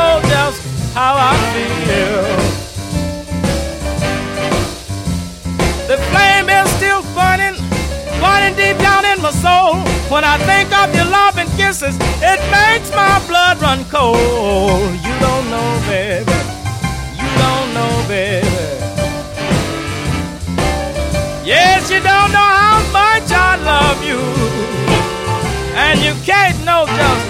know just how I feel. The flame is still burning, burning deep down in my soul. When I think of your love and kisses, it makes my blood run cold. You don't know, baby, you don't know, baby. Yes, you don't know how much I love you, and you can't know just